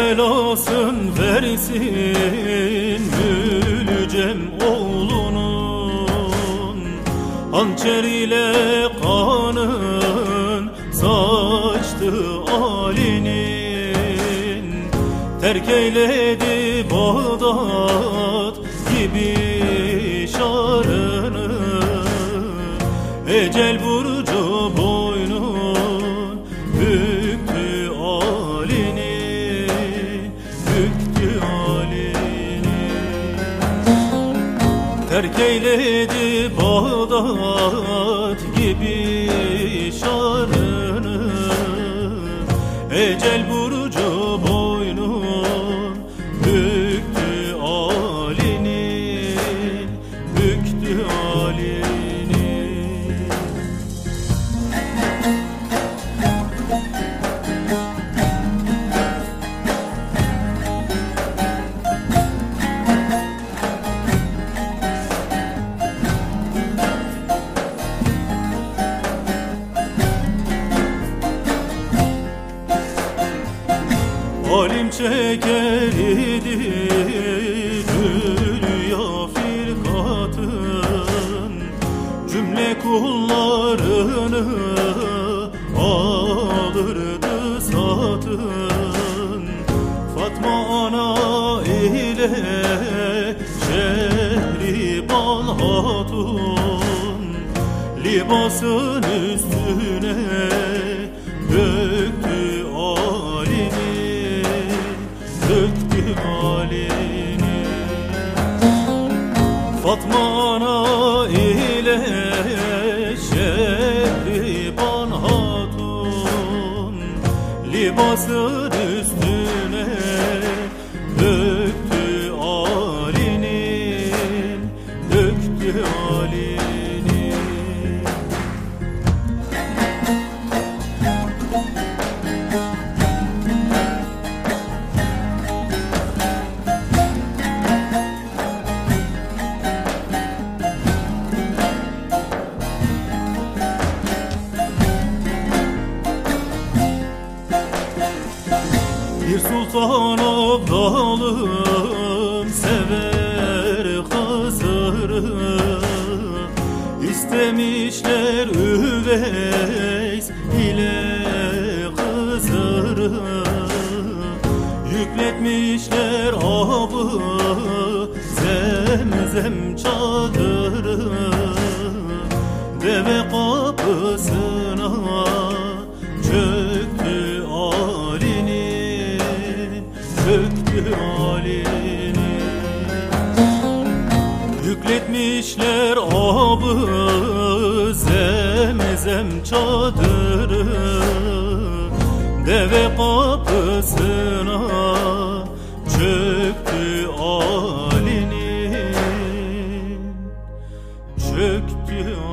belasın versin Mülcem oğlunun. Hançer ile kanın saçtı Ali'nin. Terk eyledi Bağdat gibi şarını. Ecel burcu boynun büktü Ali'nin, büktü Ali'nin. Terk eyledi Bağdat gibi şarını. Ecel burcu boynun büktü Ali'nin, büktü Ali'nin. Halim çeker idi dünya firkatın. Cümle kullarını alırdı satın. Fatma ana ile Şehriban hatun libasın üstüne döktü Ali'nin, döktü Ali'nin. Fatma ana ile Şehriban hatun libasın üstüne döktü Ali'nin, döktü Ali'nin. Bir sultan abdalım sever Hızır'ı. İstemişler Üveys ile Hızır'ı. Yükletmişler abı Zemzem çadırı. Deve kapısına çöktü Ali'nin, çöktü Ali'nin. Yükletmişler abı Zemzem çadırı. Deve kapısına çöktü Ali'nin, çöktü